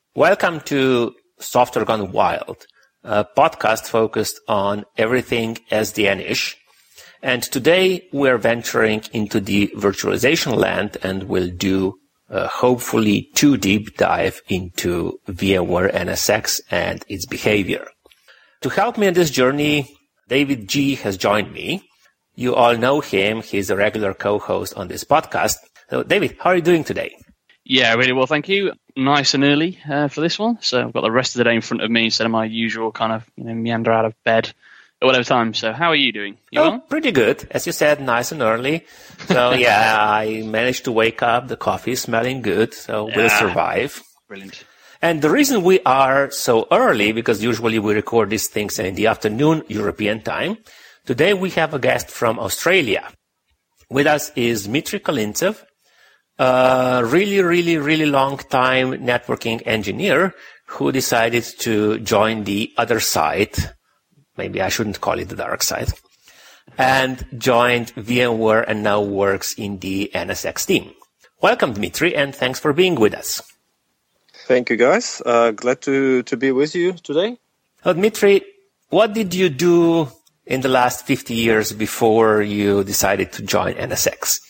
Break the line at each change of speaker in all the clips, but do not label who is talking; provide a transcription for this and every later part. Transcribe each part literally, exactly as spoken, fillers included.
Welcome to Software Gone Wild, a podcast focused on everything S D N-ish. And today we're venturing into the virtualization land and we'll do uh, hopefully too deep dive into VMware N S X and its behavior. To help me on this journey, David G has joined me. You all know him. He's a regular co-host on this podcast. So David, how are you doing today?
Yeah, really well, thank you. Nice and early uh, for this one. So I've got the rest of the day in front of me instead of my usual kind of you know, meander out of bed at whatever time. So how are you doing? You
oh,
well?
Pretty good. As you said, nice and early. So yeah, I managed to wake up. The coffee is smelling good. So
Yeah.
we'll survive.
Brilliant.
And the reason we are so early, because usually we record these things in the afternoon European time. Today we have a guest from Australia. With us is Dmitry Kolintsev, a really, really, really long time networking engineer who decided to join the other side. Maybe I shouldn't call it the dark side. And joined VMware and now works in the N S X team. Welcome, Dmitry, and thanks for being with us.
Thank you, guys. Uh, glad to, to be with you today.
So, Dmitry, what did you do in the last fifty years before you decided to join N S X?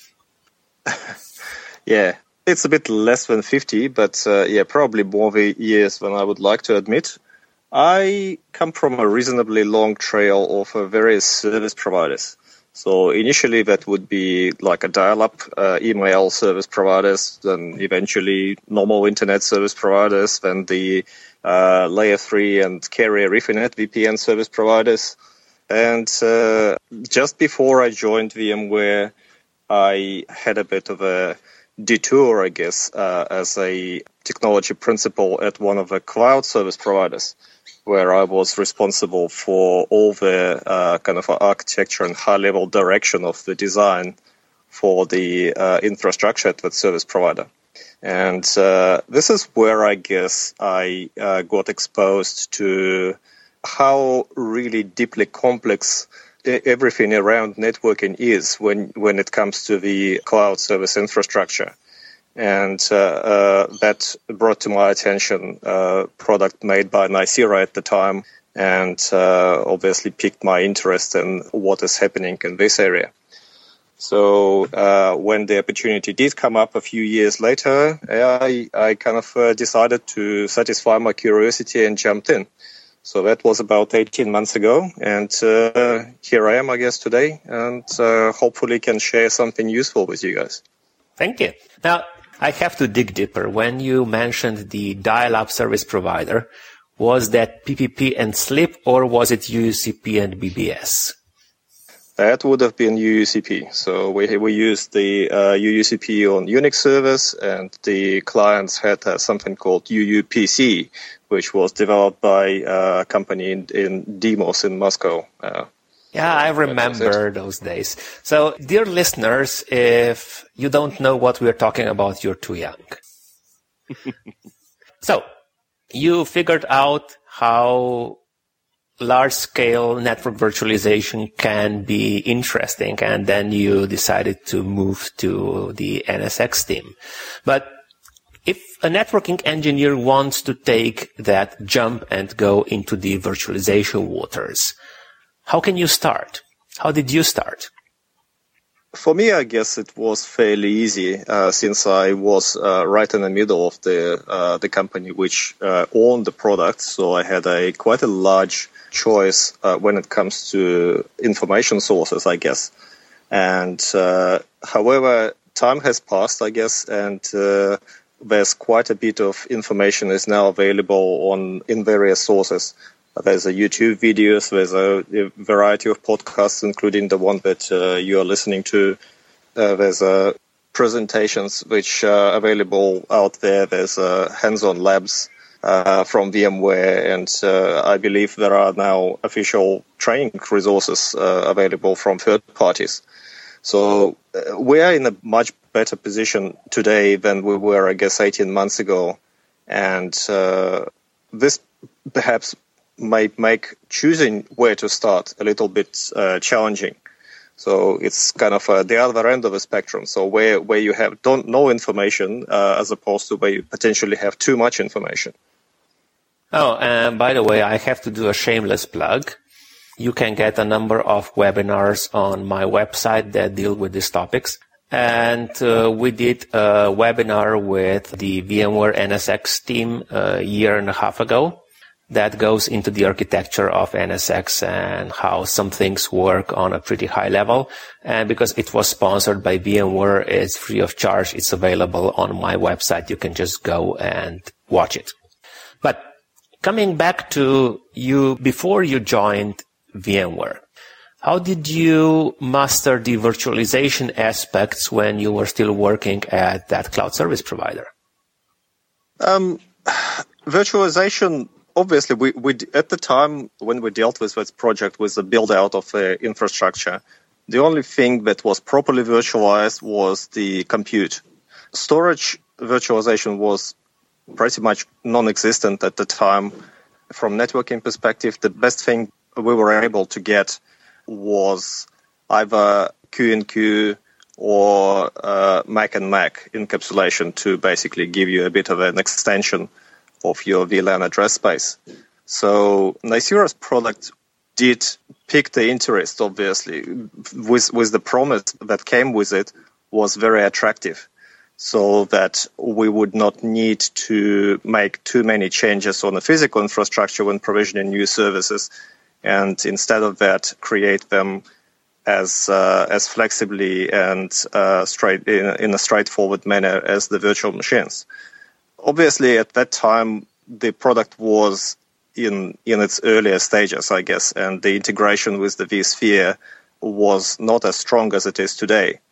Yeah, it's a bit less than fifty, but uh, yeah, probably more the years than I would like to admit. I come from a reasonably long trail of uh, various service providers. So initially that would be like a dial-up uh, email service providers, then eventually normal internet service providers, then the uh, layer three and carrier Ethernet V P N service providers. And uh, just before I joined VMware, I had a bit of a detour, I guess, uh, as a technology principal at one of the cloud service providers, where I was responsible for all the uh, kind of architecture and high-level direction of the design for the uh, infrastructure at that service provider. And uh, this is where I guess I uh, got exposed to how really deeply complex everything around networking is when, when it comes to the cloud service infrastructure. And uh, uh, that brought to my attention a product made by Nicira at the time and uh, obviously piqued my interest in what is happening in this area. So uh, when the opportunity did come up a few years later, I, I kind of uh, decided to satisfy my curiosity and jumped in. So that was about eighteen months ago, and uh, here I am, I guess, today, and uh, hopefully can share something useful with you guys.
Thank you. Now, I have to dig deeper. When you mentioned the dial-up service provider, was that P P P and SLIP, or was it U U C P and B B S?
That would have been U U C P. So we we used the uh, U U C P on Unix servers, and the clients had uh, something called U U P C, which was developed by uh, a company in, in Demos in Moscow. Uh,
yeah, I remember those days. So, dear listeners, if you don't know what we're talking about, you're too young. So, you figured out how large-scale network virtualization can be interesting, and then you decided to move to the N S X team. But if a networking engineer wants to take that jump and go into the virtualization waters, how can you start? How did you start?
For me, I guess it was fairly easy uh, since I was uh, right in the middle of the uh, the company which uh, owned the product. So I had a quite a large choice uh, when it comes to information sources, I guess. And uh, however, time has passed, I guess, and uh, there's quite a bit of information is now available on in various sources. There's a YouTube videos, there's a, a variety of podcasts, including the one that uh, you are listening to. Uh, there's uh, presentations which are available out there. There's uh, hands-on labs uh, from VMware, and uh, I believe there are now official training resources uh, available from third parties. So uh, we are in a much better position today than we were, I guess, eighteen months ago. And uh, this perhaps might make choosing where to start a little bit uh, challenging. So it's kind of uh, the other end of the spectrum. So where, where you have don't no information uh, as opposed to where you potentially have too much information.
Oh, and by the way, I have to do a shameless plug. You can get a number of webinars on my website that deal with these topics. And uh, we did a webinar with the VMware N S X team a year and a half ago that goes into the architecture of N S X and how some things work on a pretty high level. And because it was sponsored by VMware, it's free of charge. It's available on my website. You can just go and watch it. But coming back to you, before you joined VMware, how did you master the virtualization aspects when you were still working at that cloud service provider?
Um, virtualization, obviously, we, we at the time when we dealt with this project with the build out of the infrastructure, the only thing that was properly virtualized was the compute. Storage virtualization was pretty much non-existent at the time. From networking perspective, the best thing we were able to get was either Q and Q or uh, Mac and Mac encapsulation to basically give you a bit of an extension of your V LAN address space. So Nicira's product did pick the interest, obviously, with, with the promise that came with it was very attractive, so that we would not need to make too many changes on the physical infrastructure when provisioning new services, and instead of that, create them as uh, as flexibly and uh, straight in, in a straightforward manner as the virtual machines. Obviously, at that time, the product was in in its earlier stages, I guess, and the integration with the vSphere was not as strong as it is today.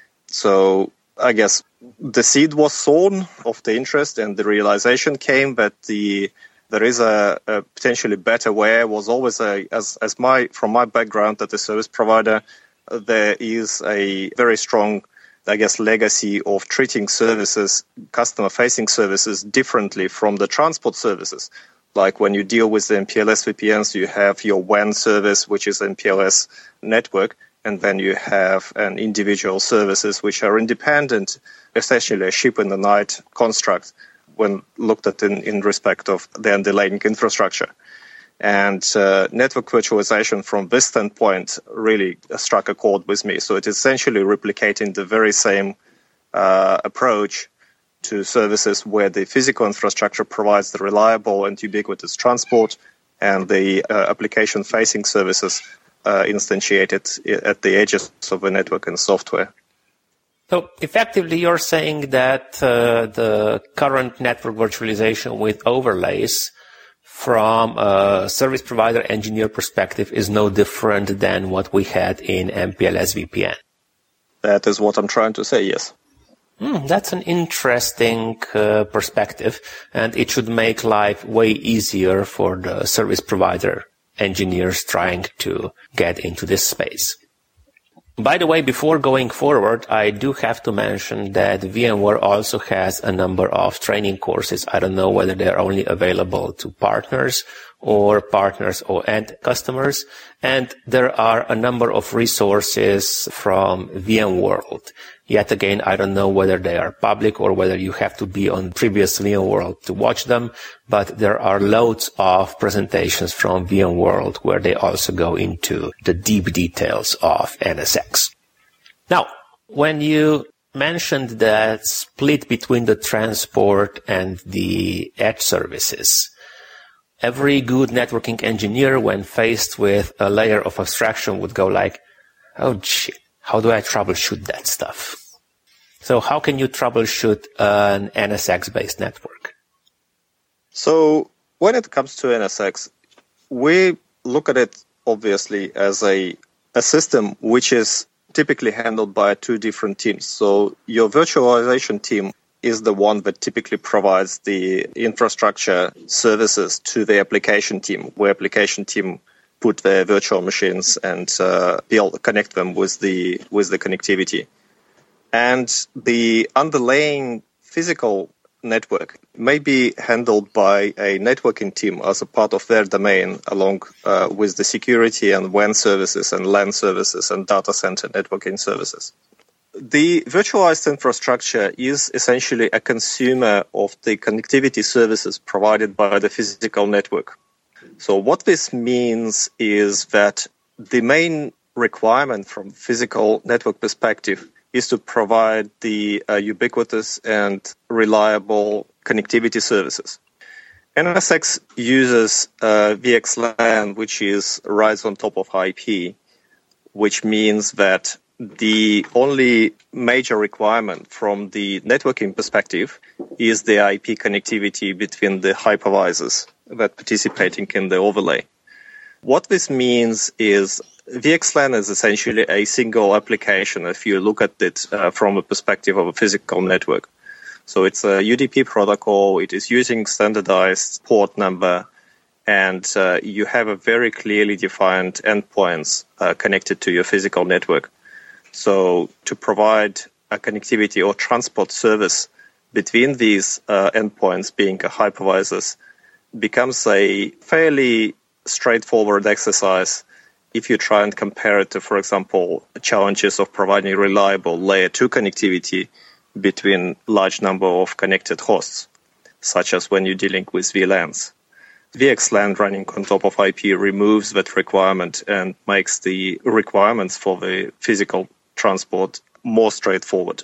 So I guess the seed was sown of the interest, and the realization came that the there is a, a potentially better way. Was always a as as my from my background as a service provider, there is a very strong, I guess, legacy of treating services, customer-facing services, differently from the transport services. Like when you deal with the M P L S V P Ns, you have your W A N service, which is M P L S network, and then you have an individual services which are independent, essentially a ship-in-the-night construct when looked at in, in respect of the underlying infrastructure. And uh, network virtualization from this standpoint really struck a chord with me. So it's essentially replicating the very same uh, approach to services where the physical infrastructure provides the reliable and ubiquitous transport, and the uh, application-facing services uh, instantiated at the edges of the network and software.
So effectively, you're saying that uh, the current network virtualization with overlays from a service provider engineer perspective is no different than what we had in M P L S V P N.
That is what I'm trying to say, yes.
Mm, that's an interesting uh, perspective, and it should make life way easier for the service provider engineers trying to get into this space. By the way, before going forward, I do have to mention that VMware also has a number of training courses. I don't know whether they're only available to partners or partners or end customers. And there are a number of resources from VMworld. Yet again, I don't know whether they are public or whether you have to be on previous VMworld to watch them, but there are loads of presentations from VMworld where they also go into the deep details of N S X. Now, when you mentioned that split between the transport and the edge services, every good networking engineer, when faced with a layer of abstraction, would go like, oh shit, how do I troubleshoot that stuff? So how can you troubleshoot an N S X-based network?
So when it comes to N S X, we look at it obviously as a, a system which is typically handled by two different teams. So your virtualization team is the one that typically provides the infrastructure services to the application team, where application team put their virtual machines and uh, build, connect them with the with the connectivity. And the underlying physical network may be handled by a networking team as a part of their domain, along uh, with the security and W A N services and LAN services and data center networking services. The virtualized infrastructure is essentially a consumer of the connectivity services provided by the physical network. So what this means is that the main requirement from physical network perspective is to provide the uh, ubiquitous and reliable connectivity services. N S X uses uh, V X LAN, which is rides on top of I P, which means that the only major requirement from the networking perspective is the I P connectivity between the hypervisors that participating in the overlay. What this means is V X LAN is essentially a single application if you look at it uh, from a perspective of a physical network. So it's a U D P protocol, it is using standardized port number, and uh, you have a very clearly defined endpoints uh, connected to your physical network. So to provide a connectivity or transport service between these uh, endpoints, being a hypervisors, becomes a fairly straightforward exercise if you try and compare it to, for example, challenges of providing reliable layer two connectivity between large number of connected hosts, such as when you're dealing with V LANs. V X LAN running on top of I P removes that requirement and makes the requirements for the physical transport more straightforward,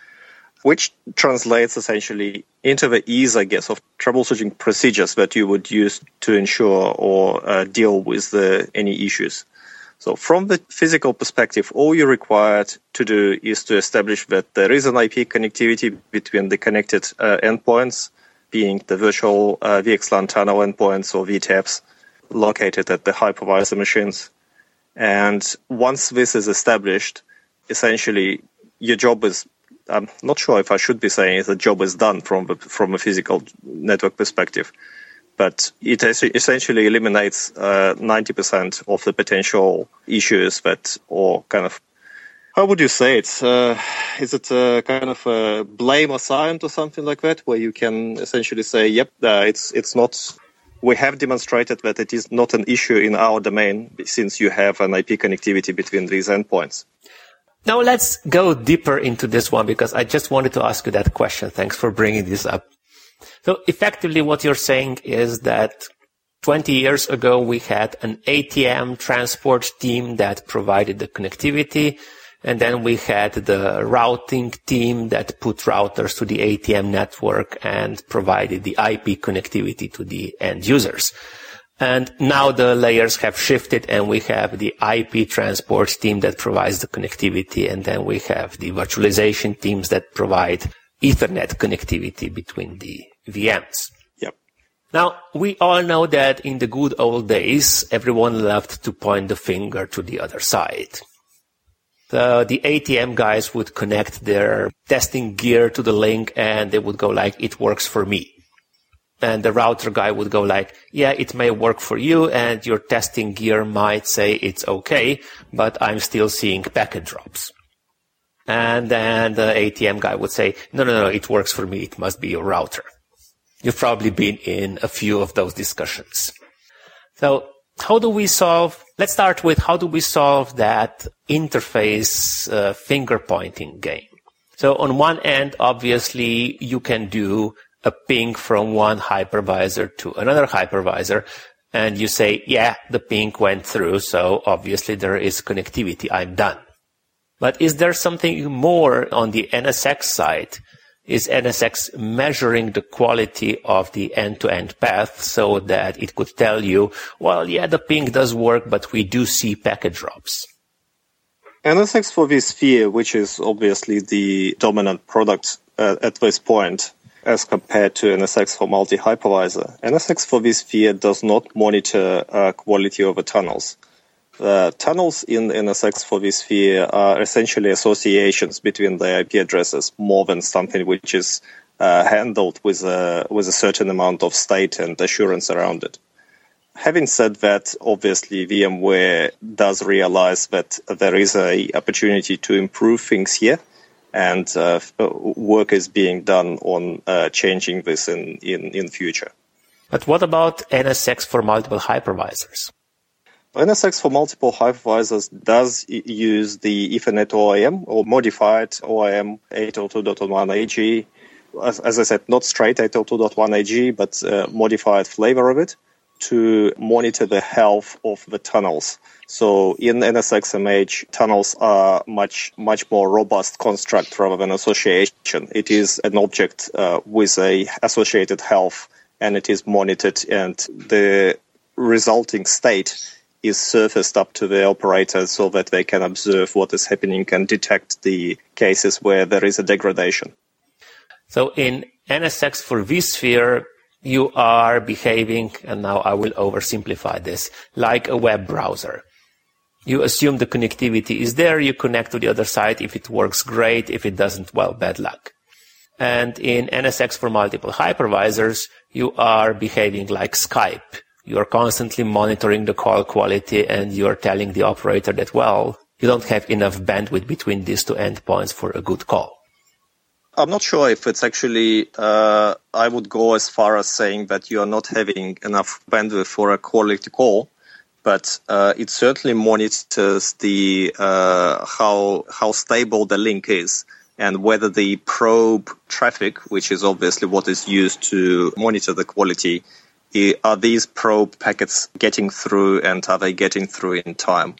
which translates essentially into the ease, I guess, of troubleshooting procedures that you would use to ensure or uh, deal with the, any issues. So from the physical perspective, all you're required to do is to establish that there is an I P connectivity between the connected uh, endpoints, being the virtual uh, V X LAN tunnel endpoints or V TAPs located at the hypervisor machines. And once this is established, essentially your job is, I'm not sure if I should be saying the job is done from the, from a physical network perspective, but it essentially eliminates uh, ninety percent of the potential issues that, or kind of, how would you say it? Uh, is it a kind of a blame assigned or something like that, where you can essentially say, yep, uh, it's it's not, we have demonstrated that it is not an issue in our domain since you have an I P connectivity between these endpoints.
Now let's go deeper into this one, because I just wanted to ask you that question. Thanks for bringing this up. So effectively what you're saying is that twenty years ago we had an A T M transport team that provided the connectivity, and then we had the routing team that put routers to the A T M network and provided the I P connectivity to the end users. And now the layers have shifted and we have the I P transport team that provides the connectivity, and then we have the virtualization teams that provide Ethernet connectivity between the V Ms.
Yep.
Now, we all know that in the good old days, everyone loved to point the finger to the other side. The, the A T M guys would connect their testing gear to the link and they would go like, it works for me. And the router guy would go like, yeah, it may work for you and your testing gear might say it's okay, but I'm still seeing packet drops. And then the A T M guy would say, no, no, no, it works for me. It must be your router. You've probably been in a few of those discussions. So how do we solve, let's start with how do we solve that interface uh, finger pointing game? So on one end, obviously, you can do a ping from one hypervisor to another hypervisor, and you say, yeah, the ping went through, so obviously there is connectivity, I'm done. But is there something more on the N S X side? Is N S X measuring the quality of the end-to-end path so that it could tell you, well, yeah, the ping does work, but we do see packet drops?
N S X for vSphere, which is obviously the dominant product uh, at this point, as compared to N S X for multi-hypervisor. N S X for vSphere does not monitor uh, quality over tunnels. Uh, tunnels in N S X for vSphere are essentially associations between the I P addresses more than something which is uh, handled with a, with a certain amount of state and assurance around it. Having said that, obviously VMware does realize that there is a opportunity to improve things here, and uh, work is being done on uh, changing this in, in, in future.
But what about N S X for multiple hypervisors?
N S X for multiple hypervisors does use the Ethernet O I M or modified O I M eight oh two dot one A G. As, as I said, not straight eight oh two dot one A G, but uh, modified flavor of it to monitor the health of the tunnels. So in N S X M H, tunnels are much, much more robust construct rather than association. It is an object uh, with a associated health, and it is monitored, and the resulting state is surfaced up to the operator so that they can observe what is happening and detect the cases where there is a degradation.
So in N S X for vSphere, you are behaving, and now I will oversimplify this, like a web browser. You assume the connectivity is there, you connect to the other side. If it works, great. If it doesn't, well, bad luck. And in N S X for multiple hypervisors, you are behaving like Skype. You are constantly monitoring the call quality, and you are telling the operator that, well, you don't have enough bandwidth between these two endpoints for a good call.
I'm not sure if it's actually, uh, I would go as far as saying that you are not having enough bandwidth for a quality call, but uh, it certainly monitors the uh, how how stable the link is and whether the probe traffic, which is obviously what is used to monitor the quality, are these probe packets getting through, and are they getting through in time?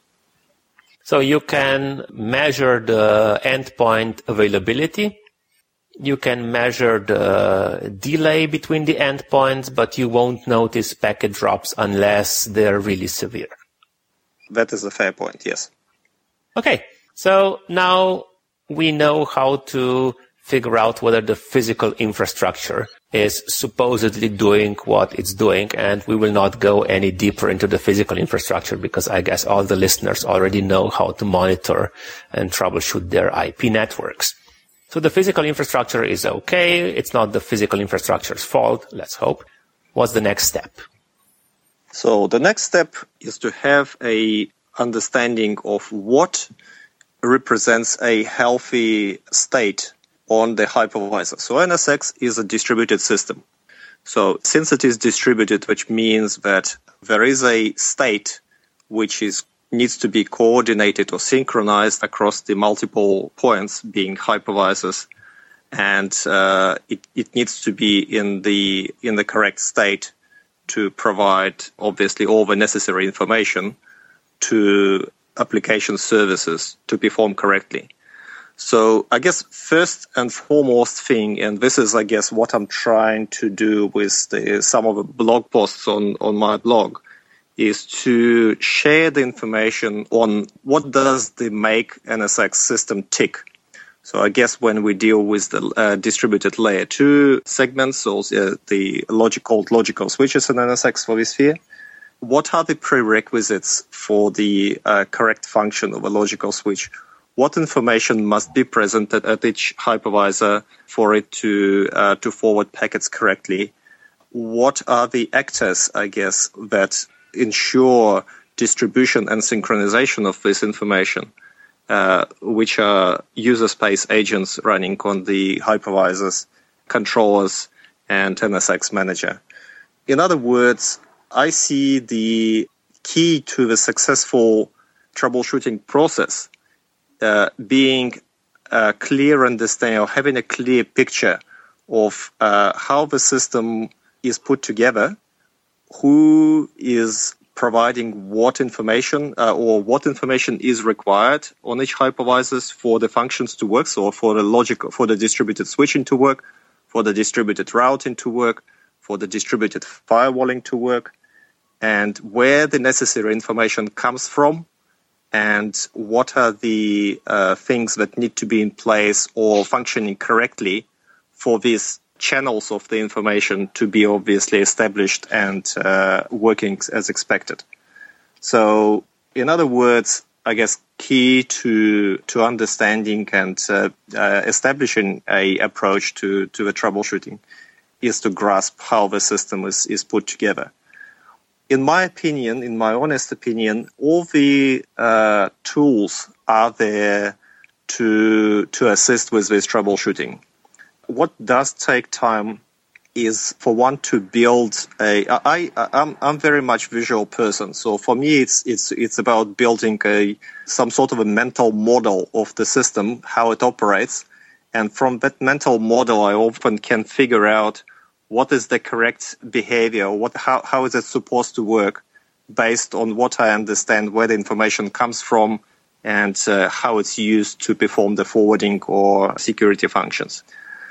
So you can measure the endpoint availability. You can measure the delay between the endpoints, but you won't notice packet drops unless they're really severe.
That is a fair point, yes.
Okay, so now we know how to figure out whether the physical infrastructure is supposedly doing what it's doing, and we will not go any deeper into the physical infrastructure because I guess all the listeners already know how to monitor and troubleshoot their I P networks. So the physical infrastructure is okay. It's not the physical infrastructure's fault, let's hope. What's the next step?
So the next step is to have a understanding of what represents a healthy state on the hypervisor. So N S X is a distributed system. So since it is distributed, which means that there is a state which is needs to be coordinated or synchronized across the multiple points, being hypervisors, and uh, it, it needs to be in the in the correct state to provide, obviously, all the necessary information to application services to perform correctly. So I guess first and foremost thing, and this is, I guess, what I'm trying to do with the, some of the blog posts on, on my blog, is to share the information on what does the make N S X system tick. So I guess when we deal with the uh, distributed layer two segments, so uh, the logical logical switches in N S X for vSphere, what are the prerequisites for the uh, correct function of a logical switch? What information must be presented at each hypervisor for it to uh, to forward packets correctly? What are the actors, I guess, that ensure distribution and synchronization of this information, uh, which are user space agents running on the hypervisors, controllers, and N S X manager. In other words, I see the key to the successful troubleshooting process uh, being a clear understanding, or having a clear picture of uh, how the system is put together, who is providing what information uh, or what information is required on each hypervisors for the functions to work, so for the logic, for the distributed switching to work, for the distributed routing to work, for the distributed firewalling to work, and where the necessary information comes from, and what are the uh, things that need to be in place or functioning correctly for these channels of the information to be obviously established and uh, working as expected. So, in other words, I guess key to to understanding and uh, uh, establishing a approach to, to the troubleshooting is to grasp how the system is, is put together. In my opinion, in my honest opinion, all the uh, tools are there to to assist with this troubleshooting. What does take time is for one to build a. I I'm I'm very much visual person, so for me it's it's it's about building a some sort of a mental model of the system, how it operates, and from that mental model, I often can figure out what is the correct behavior, what how how is it supposed to work, based on what I understand where the information comes from and uh, how it's used to perform the forwarding or security functions.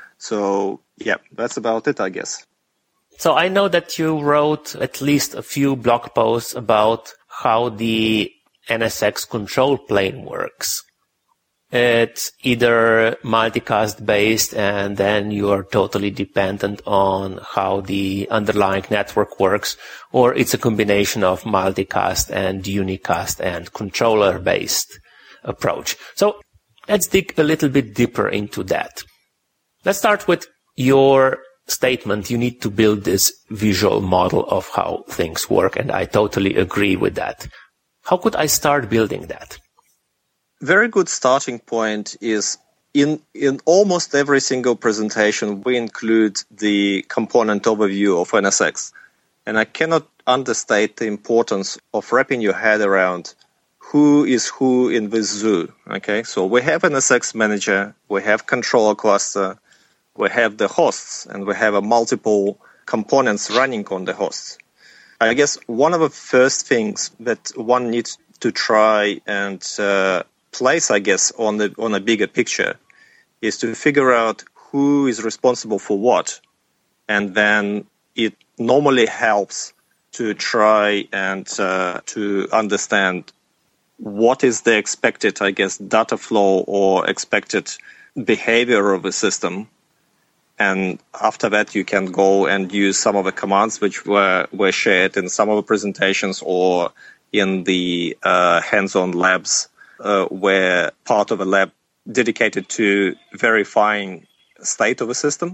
So, yeah, that's about it, I guess.
So I know that you wrote at least a few blog posts about how the N S X control plane works. It's either multicast based and then you are totally dependent on how the underlying network works, or it's a combination of multicast and unicast and controller based approach. So let's dig a little bit deeper into that. Let's start with your statement. You need to build this visual model of how things work, and I totally agree with that. How could I start building that?
Very good starting point is in in almost every single presentation, we include the component overview of N S X. And I cannot understate the importance of wrapping your head around who is who in this zoo. Okay, so we have N S X manager, we have controller cluster, we have the hosts, and we have a multiple components running on the hosts. I guess one of the first things that one needs to try and uh, place, I guess, on the on a bigger picture is to figure out who is responsible for what. And then it normally helps to try and uh, to understand what is the expected, I guess, data flow or expected behavior of the system. And after that, you can go and use some of the commands which were, were shared in some of the presentations or in the uh, hands-on labs, uh, where part of a lab dedicated to verifying state of a system.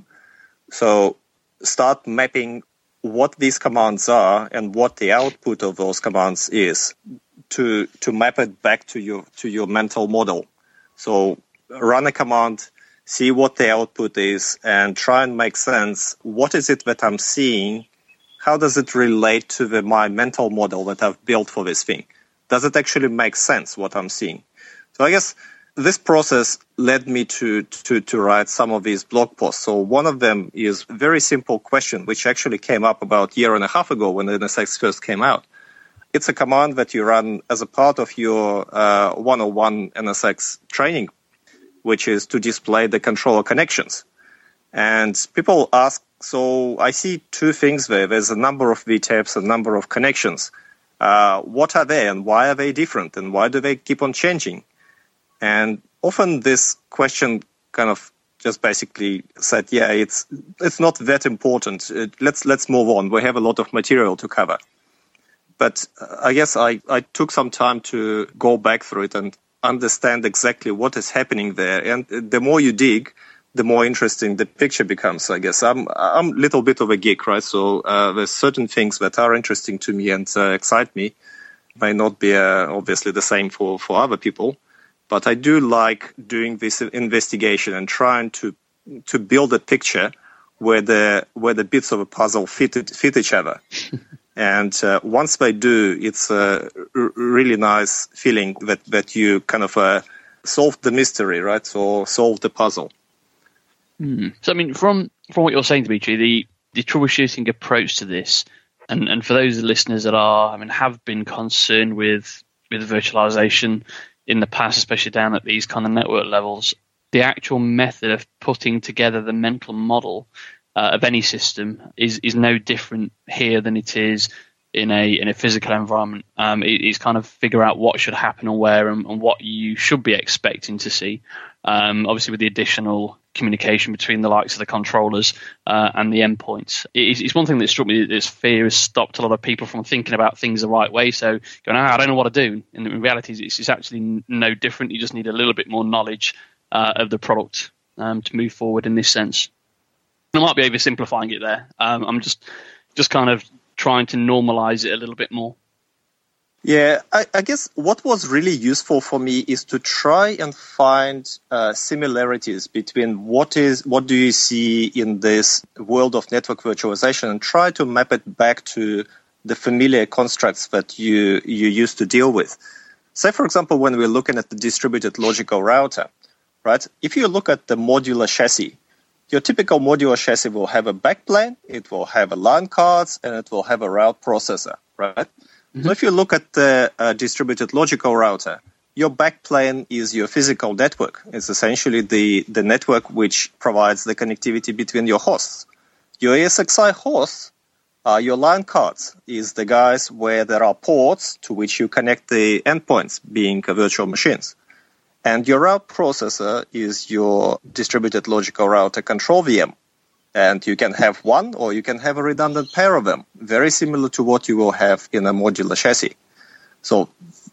So start mapping what these commands are and what the output of those commands is to to map it back to your to your mental model. So run a command, see what the output is, and try and make sense. What is it that I'm seeing? How does it relate to the, my mental model that I've built for this thing? Does it actually make sense, what I'm seeing? So I guess this process led me to, to, to write some of these blog posts. So one of them is a very simple question, which actually came up about a year and a half ago when the N S X first came out. It's a command that you run as a part of your uh, one oh one N S X training, which is to display the controller connections. And people ask, so I see two things there. There's a number of V TAPs, a number of connections. Uh, what are they and why are they different and why do they keep on changing? And often this question kind of just basically said, yeah, it's it's not that important. It, let's let's move on. We have a lot of material to cover. But uh, I guess I, I took some time to go back through it and understand exactly what is happening there. And the more you dig, the more interesting the picture becomes, I guess. I'm I'm a little bit of a geek, right? So uh, there's certain things that are interesting to me and uh, excite me. May not be uh, obviously the same for, for other people. But I do like doing this investigation and trying to to build a picture where the where the bits of a puzzle fit fit each other. And uh, once they do, it's a r- really nice feeling that, that you kind of uh, solved the mystery, right? So solved the puzzle.
Hmm. So, I mean, from from what you're saying, Dmitry, the, the troubleshooting approach to this, and, and for those listeners that are, I mean, have been concerned with with virtualization in the past, especially down at these kind of network levels, the actual method of putting together the mental model Uh, of any system is is no different here than it is in a in a physical environment. Um, it, it's kind of figure out what should happen and where and, and what you should be expecting to see. Um, obviously, with the additional communication between the likes of the controllers uh, and the endpoints, it, it's one thing that struck me. This fear has stopped a lot of people from thinking about things the right way. So going, ah, I don't know what to do. And in reality, it's, it's actually no different. You just need a little bit more knowledge uh, of the product um, to move forward in this sense. I might be oversimplifying it there. Um, I'm just just kind of trying to normalize it a little bit more.
Yeah, I, I guess what was really useful for me is to try and find uh, similarities between what is what do you see in this world of network virtualization and try to map it back to the familiar constructs that you, you used to deal with. Say, for example, when we're looking at the distributed logical router, right? If you look at the modular chassis, your typical modular chassis will have a backplane, it will have a LAN cards, and it will have a route processor, right? So if you look at the uh, distributed logical router, your backplane is your physical network. It's essentially the, the network which provides the connectivity between your hosts. Your E S X i hosts are your LAN cards, is the guys where there are ports to which you connect the endpoints, being virtual machines. And your route processor is your distributed logical router control V M. And you can have one or you can have a redundant pair of them, very similar to what you will have in a modular chassis. So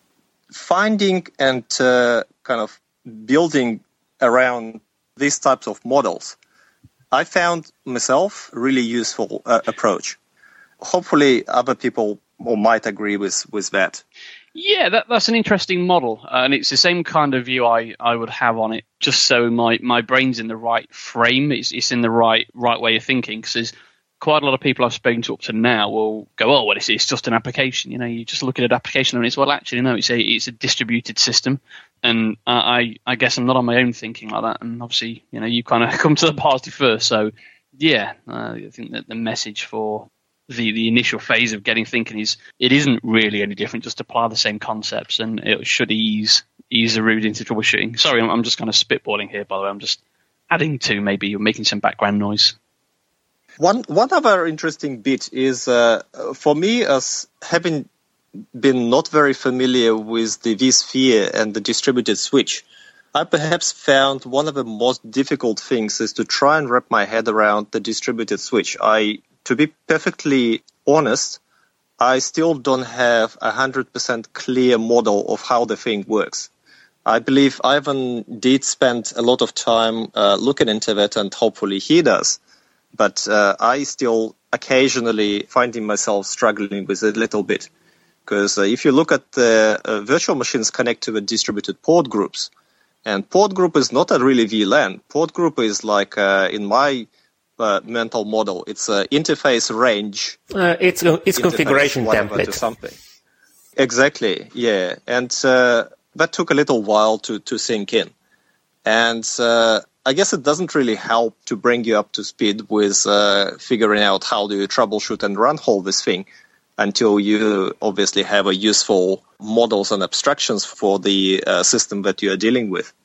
finding and uh, kind of building around these types of models, I found myself a really useful uh, approach. Hopefully other people might agree with, with that.
Yeah, that, that's an interesting model, uh, and it's the same kind of view I, I would have on it, just so my, my brain's in the right frame, it's, it's in the right right way of thinking, because there's quite a lot of people I've spoken to up to now will go, oh, well, it's, it's just an application, you know, you just look at an application and it's, well, actually, no, it's a, it's a distributed system, and uh, I, I guess I'm not on my own thinking like that, and obviously, you know, you kind of come to the party first, so, yeah, uh, I think that the message for The, the initial phase of getting thinking is it isn't really any different, just apply the same concepts and it should ease ease the route into troubleshooting. Sorry, I'm, I'm just kind of spitballing here, by the way. I'm just adding to, maybe you're making some background noise.
One one other interesting bit is, uh, for me, as having been not very familiar with the vSphere and the distributed switch, I perhaps found one of the most difficult things is to try and wrap my head around the distributed switch. I To be perfectly honest, I still don't have a one hundred percent clear model of how the thing works. I believe Ivan did spend a lot of time uh, looking into that, and hopefully he does. But uh, I still occasionally finding myself struggling with it a little bit. Because uh, if you look at the uh, virtual machines connect to the distributed port groups, and port group is not a really V LAN. Port group is like, uh, in my Uh, mental model, it's an interface range.
Uh, it's uh, it's configuration template.
To something. Exactly, yeah. And uh, that took a little while to, to sink in. And uh, I guess it doesn't really help to bring you up to speed with uh, figuring out how do you troubleshoot and run hold this thing until you obviously have a useful models and abstractions for the uh, system that you are dealing with.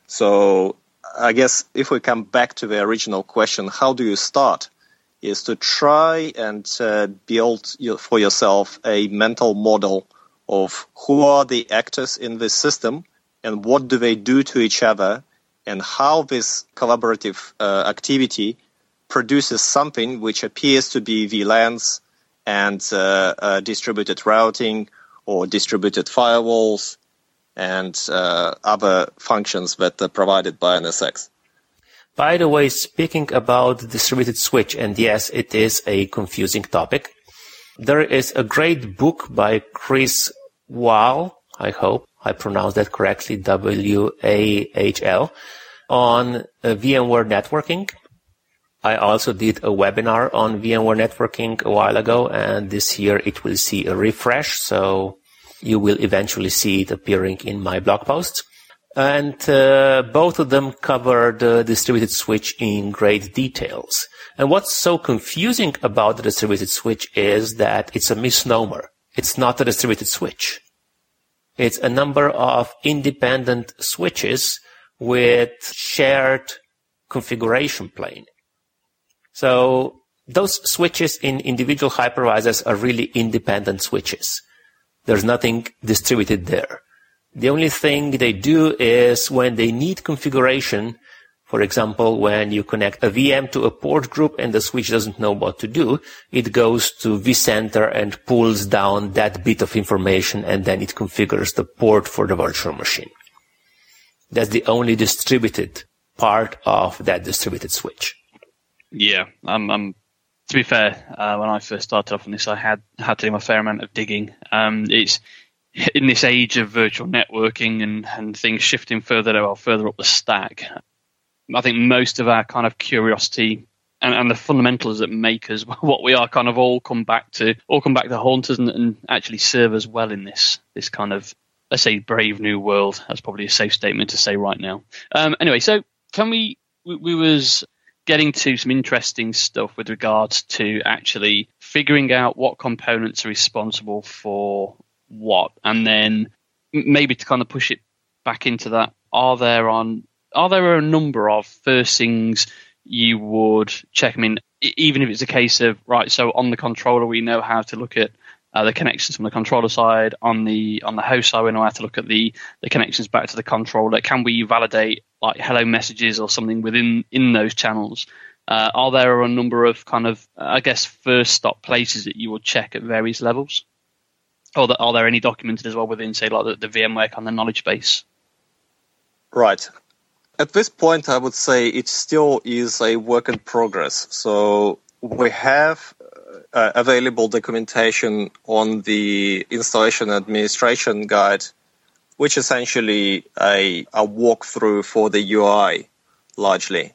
So I guess if we come back to the original question, how do you start, is to try and uh, build your, for yourself a mental model of who are the actors in this system and what do they do to each other and how this collaborative uh, activity produces something which appears to be V LANs and uh, uh, distributed routing or distributed firewalls and uh, other functions that are provided by N S X.
By the way, speaking about the distributed switch, and yes, it is a confusing topic, there is a great book by Chris Wahl, I hope I pronounced that correctly, W A H L, on uh, VMware networking. I also did a webinar on VMware networking a while ago, and this year it will see a refresh, so you will eventually see it appearing in my blog posts. And uh, both of them cover the distributed switch in great details. And what's so confusing about the distributed switch is that it's a misnomer. It's not a distributed switch. It's a number of independent switches with shared configuration plane. So those switches in individual hypervisors are really independent switches. There's nothing distributed there. The only thing they do is when they need configuration, for example, when you connect a V M to a port group and the switch doesn't know what to do, it goes to vCenter and pulls down that bit of information and then it configures the port for the virtual machine. That's the only distributed part of that distributed switch.
Yeah, I'm, I'm to be fair, uh, when I first started off on this, I had had to do a fair amount of digging. Um, it's in this age of virtual networking and, and things shifting further well, further up the stack, I think most of our kind of curiosity and, and the fundamentals that make us what we are kind of all come back to all come back to haunt us and, and actually serve us well in this this kind of, let's say, brave new world. That's probably a safe statement to say right now. Um, anyway, so can we, we we was getting to some interesting stuff with regards to actually figuring out what components are responsible for what, and then maybe to kind of push it back into that, are there on are there a number of first things you would check? I mean, even if it's a case of, right, so on the controller we know how to look at uh, the connections from the controller side, on the on the host side we know how to look at the the connections back to the controller. Can we validate like hello messages or something within in those channels? Uh, are there a number of kind of, I guess, first stop places that you would check at various levels? Or are there any documented as well within, say, like the, the VMware kind of knowledge base?
Right. At this point, I would say it still is a work in progress. So we have uh, available documentation on the installation administration guide, which is essentially a, a walkthrough for the U I, largely.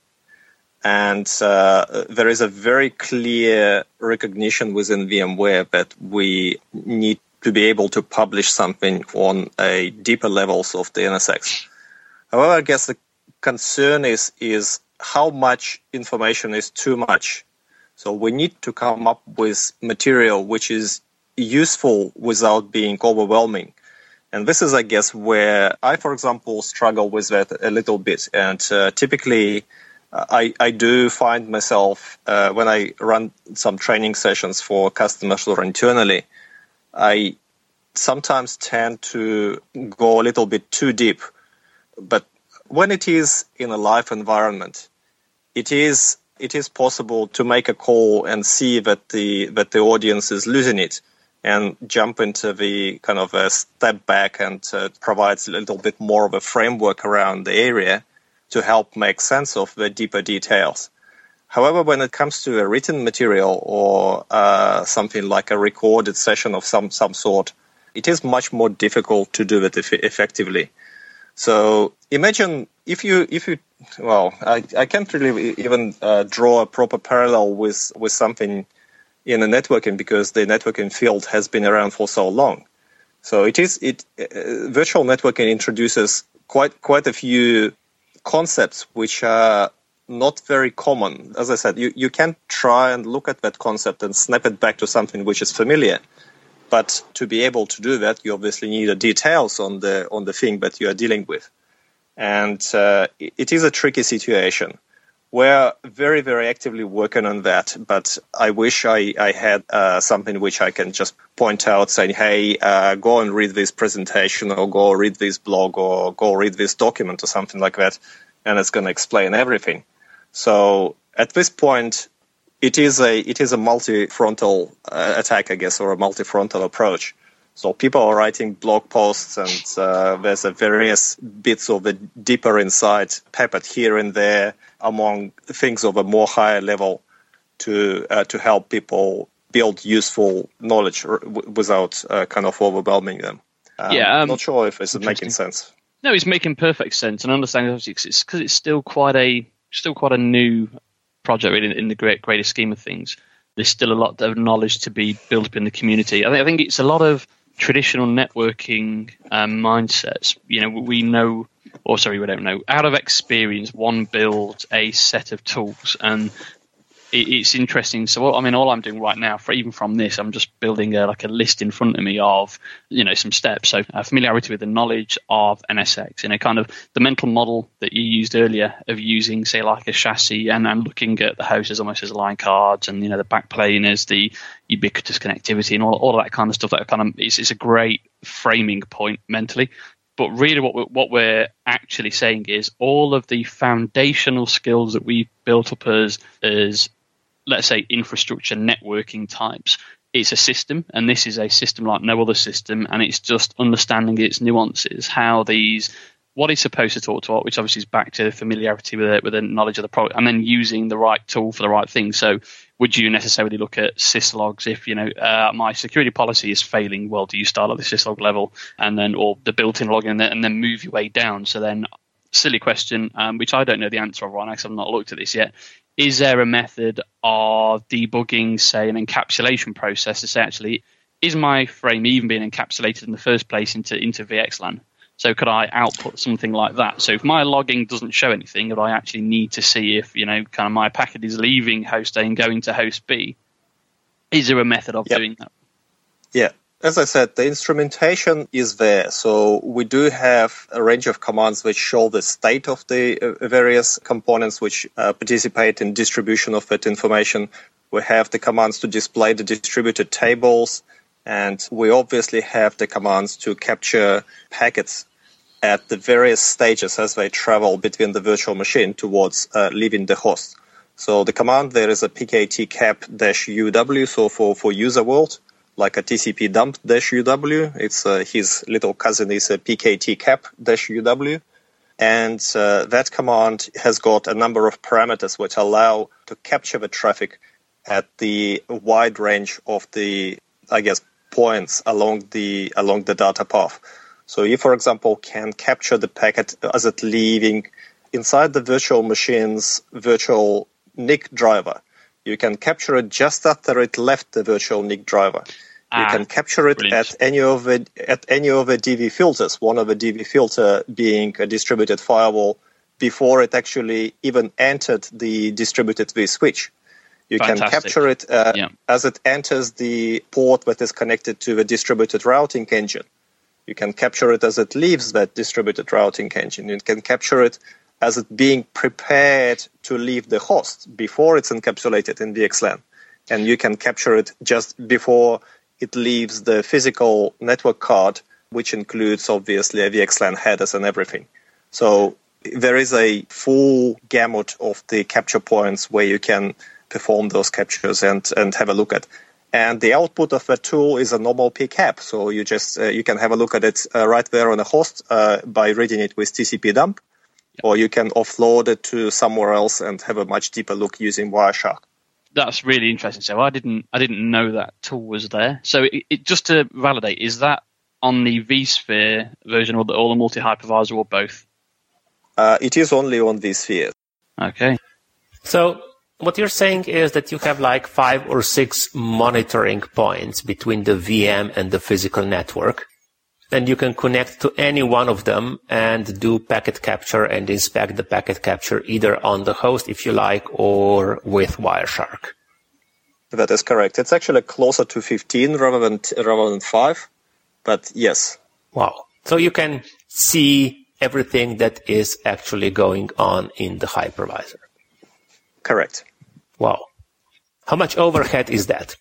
And uh, there is a very clear recognition within VMware that we need to be able to publish something on a deeper levels of the N S X. However, I guess the concern is is how much information is too much. So we need to come up with material which is useful without being overwhelming. And this is, I guess, where I, for example, struggle with that a little bit. And uh, typically, uh, I, I do find myself, uh, when I run some training sessions for customers or internally, I sometimes tend to go a little bit too deep. But when it is in a live environment, it is it is possible to make a call and see that the that the audience is losing it and jump into the kind of a step back and uh, provides a little bit more of a framework around the area to help make sense of the deeper details. However, when it comes to a written material or uh, something like a recorded session of some, some sort, it is much more difficult to do it eff- effectively. So imagine if you, if you, well, I, I can't really even uh, draw a proper parallel with, with something in the networking because the networking field has been around for so long. So it is, it, uh, virtual networking introduces quite, quite a few concepts which are not very common. As I said, you, you can try and look at that concept and snap it back to something which is familiar. But to be able to do that, you obviously need the details on the on the thing that you are dealing with. And uh, it is a tricky situation. We're very, very actively working on that, but I wish I, I had uh, something which I can just point out saying, hey, uh, go and read this presentation or go read this blog or go read this document or something like that, and it's going to explain everything. So at this point, it is a it is a multi-frontal uh, attack, I guess, or a multi-frontal approach. So people are writing blog posts, and uh, there's a various bits of the deeper insight peppered here and there among things of a more higher level to uh, to help people build useful knowledge r- w- without uh, kind of overwhelming them. Um,
yeah, um,
I'm not sure if it's making sense.
No, it's making perfect sense, and I understand obviously it's because it's still quite a still quite a new project in, in the great greater scheme of things. There's still a lot of knowledge to be built up in the community. I think I think it's a lot of traditional networking um, mindsets. You know, we know, or sorry, we don't know. Out of experience, one builds a set of tools, and it, it's interesting. So, I mean, all I'm doing right now, for even from this, I'm just building a, like a list in front of me of, you know, some steps. So, uh, familiarity with the knowledge of N S X, you know, kind of the mental model that you used earlier of using, say, like a chassis, and I'm looking at the host as almost as line cards, and you know, the backplane as the ubiquitous connectivity, and all all of that kind of stuff. That kind of it's, it's a great framing point mentally. But really, what we're, what we're actually saying is all of the foundational skills that we built up as as let's say infrastructure networking types. It's a system, and this is a system like no other system, and it's just understanding its nuances, how these, what it's supposed to talk to, which obviously is back to familiarity with it, with the knowledge of the product, and then using the right tool for the right thing. So would you necessarily look at syslogs if, you know, uh, my security policy is failing? Well, do you start at the syslog level and then, or the built-in log and then, and then move your way down? So then, silly question, um, which I don't know the answer of, Ron, because I've not looked at this yet. Is there a method of debugging, say, an encapsulation process to say, actually, is my frame even being encapsulated in the first place into, into V X LAN? So could I output something like that? So if my logging doesn't show anything, would I actually need to see if, you know, kind of my packet is leaving host A and going to host B? Is there a method of
yep.
doing that?
Yeah. As I said, the instrumentation is there. So we do have a range of commands which show the state of the uh, various components which uh, participate in distribution of that information. We have the commands to display the distributed tables, and we obviously have the commands to capture packets at the various stages as they travel between the virtual machine towards uh, leaving the host. So the command there is a pkt-cap-uw, so for, for user world, like a tcp-dump-uw. It's uh, his little cousin is a pkt-cap-uw. And uh, that command has got a number of parameters which allow to capture the traffic at the wide range of the, I guess, points along the along the data path. So you, for example, can capture the packet as it leaving inside the virtual machine's virtual N I C driver. You can capture it just after it left the virtual N I C driver. Ah, you can capture it brilliant. at any of the at any of the D V filters. One of the D V filter being a distributed firewall before it actually even entered the distributed vSwitch. You Fantastic. can capture it uh, yeah. as it enters the port that is connected to the distributed routing engine. You can capture it as it leaves that distributed routing engine. You can capture it as it being prepared to leave the host before it's encapsulated in V X LAN. And you can capture it just before it leaves the physical network card, which includes, obviously, a V X LAN headers and everything. So there is a full gamut of the capture points where you can perform those captures and, and have a look at. And the output of that tool is a normal P CAP. So you just uh, you can have a look at it uh, right there on the host uh, by reading it with T C P dump, yep. or you can offload it to somewhere else and have a much deeper look using Wireshark.
That's really interesting. So I didn't I didn't know that tool was there. So it, it, just to validate, is that on the vSphere version or the, or the multi-hypervisor or both?
Uh, it is only on vSphere.
Okay.
So what you're saying is that you have like five or six monitoring points between the V M and the physical network, and you can connect to any one of them and do packet capture and inspect the packet capture either on the host, if you like, or with Wireshark.
That is correct. It's actually closer to fifteen rather than rather than five, but yes.
Wow. So you can see everything that is actually going on in the hypervisor.
Correct.
Wow. How much overhead is that?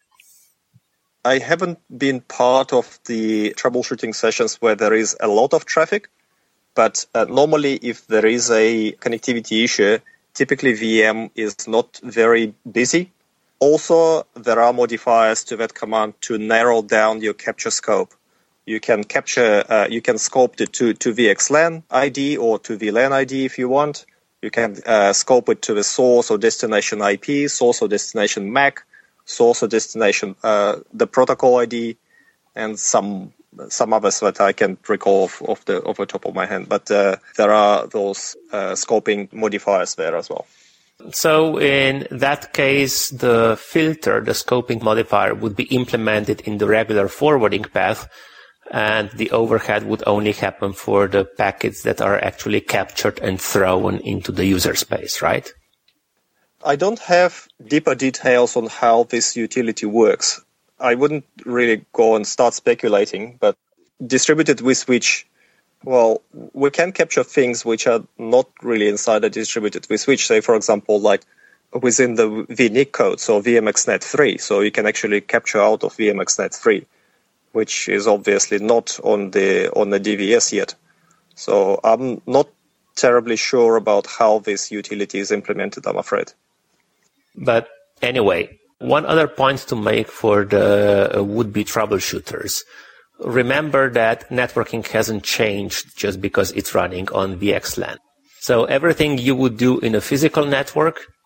I haven't been part of the troubleshooting sessions where there is a lot of traffic, but uh, normally if there is a connectivity issue, typically V M is not very busy. Also, there are modifiers to that command to narrow down your capture scope. You can capture, uh, you can scope it to, to V X LAN I D or to V LAN I D if you want. You can uh, scope it to the source or destination I P, source or destination M A C, source or destination, uh, the protocol I D, and some some others that I can't recall off, off the off the top of my head. But uh, there are those uh, scoping modifiers there as well.
So in that case, the filter, the scoping modifier, would be implemented in the regular forwarding path, and the overhead would only happen for the packets that are actually captured and thrown into the user space, right?
I don't have deeper details on how this utility works. I wouldn't really go and start speculating, but distributed vSwitch, well, we can capture things which are not really inside a distributed vSwitch, say, for example, like within the V N I C code, so V M X Net three. So you can actually capture out of V M X Net three, which is obviously not on the on the D V S yet. So I'm not terribly sure about how this utility is implemented, I'm afraid.
But anyway, one other point to make for the would-be troubleshooters. Remember that networking hasn't changed just because it's running on V X LAN. So everything you would do in a physical network,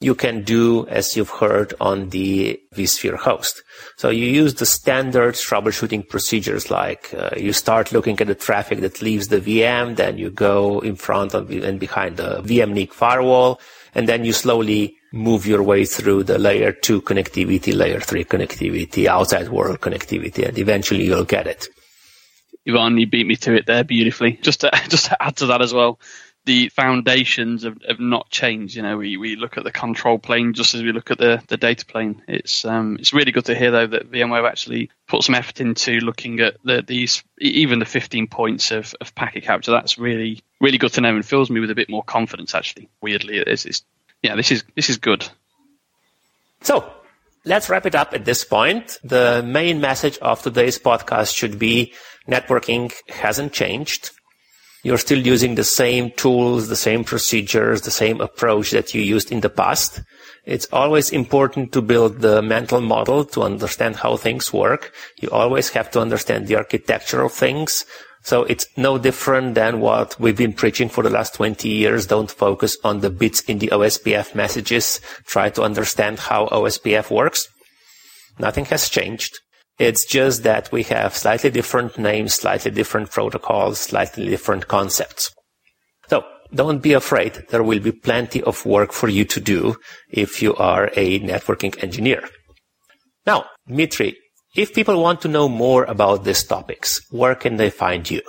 you can do as you've heard on the vSphere host. So you use the standard troubleshooting procedures like uh, you start looking at the traffic that leaves the V M, then you go in front of and behind the V M N I C firewall, and then you slowly move your way through the layer two connectivity, layer three connectivity, outside world connectivity, and eventually you'll get it.
Ivan, you beat me to it there beautifully. Just to, just to add to that as well, the foundations have, have not changed. You know, we, we look at the control plane just as we look at the, the data plane. It's um it's really good to hear though that VMware actually put some effort into looking at the, these even the fifteen points of, of packet capture. That's really really good to know and fills me with a bit more confidence. Actually, weirdly, it is. It's, yeah, this is this is good.
So let's wrap it up at this point. The main message of today's podcast should be networking hasn't changed. You're still using the same tools, the same procedures, the same approach that you used in the past. It's always important to build the mental model to understand how things work. You always have to understand the architecture of things. So it's no different than what we've been preaching for the last twenty years. Don't focus on the bits in the O S P F messages. Try to understand how O S P F works. Nothing has changed. It's just that we have slightly different names, slightly different protocols, slightly different concepts. So don't be afraid. There will be plenty of work for you to do if you are a networking engineer. Now, Dmitry, if people want to know more about these topics, where can they find you?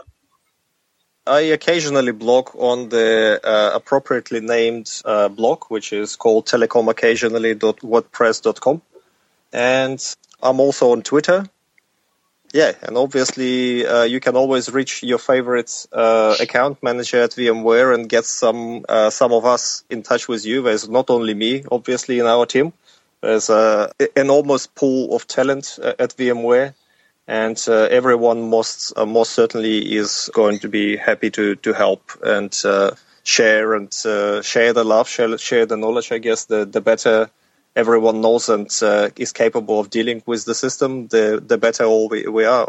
I occasionally blog on the uh, appropriately named uh, blog, which is called telecom occasionally dot wordpress dot com. And I'm also on Twitter. Yeah, and obviously uh, you can always reach your favorite uh, account manager at VMware and get some uh, some of us in touch with you. There's not only me, obviously, in our team. There's uh, an enormous pool of talent uh, at VMware, and uh, everyone most uh, most certainly is going to be happy to to help and uh, share and uh, share the love, share share the knowledge. I guess the the better everyone knows and uh, is capable of dealing with the system, the, the better all we, we are.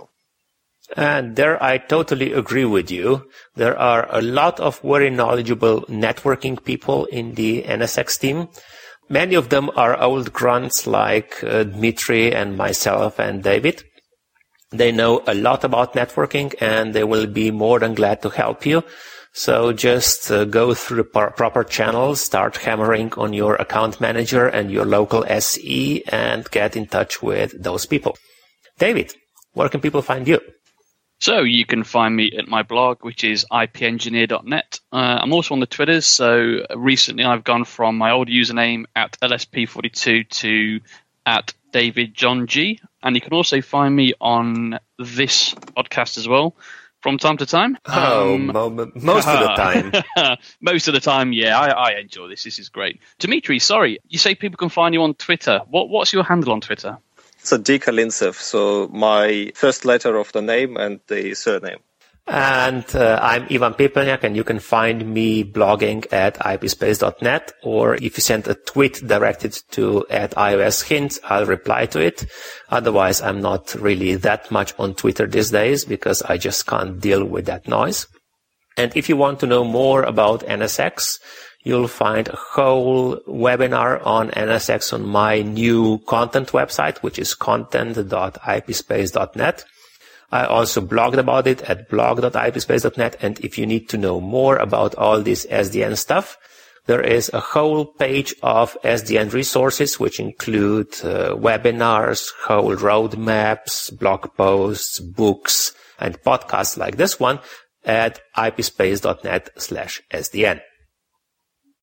And there I totally agree with you. There are a lot of very knowledgeable networking people in the N S X team. Many of them are old grunts like uh, Dmitry and myself and David. They know a lot about networking and they will be more than glad to help you. So just uh, go through the proper channels, start hammering on your account manager and your local S E and get in touch with those people. David, where can people find you?
So you can find me at my blog, which is I P engineer dot net. Uh, I'm also on the Twitters. So recently I've gone from my old username at L S P forty-two to at David John G. And you can also find me on this podcast as well. From time to time.
Oh,
um,
mo- most of the time.
Most of the time, yeah. I, I enjoy this. This is great. Dmitry, sorry, you say people can find you on Twitter. What What's your handle on Twitter?
It's a D Kalintsev, so my first letter of the name and the surname.
And uh, I'm Ivan Pepelniak, and you can find me blogging at I P space dot net, or if you send a tweet directed to at iOS Hints, I'll reply to it. Otherwise, I'm not really that much on Twitter these days because I just can't deal with that noise. And if you want to know more about N S X, you'll find a whole webinar on N S X on my new content website, which is content dot I P space dot net. I also blogged about it at blog dot I P space dot net. And if you need to know more about all this S D N stuff, there is a whole page of S D N resources, which include uh, webinars, whole roadmaps, blog posts, books, and podcasts like this one at I P space dot net slash S D N.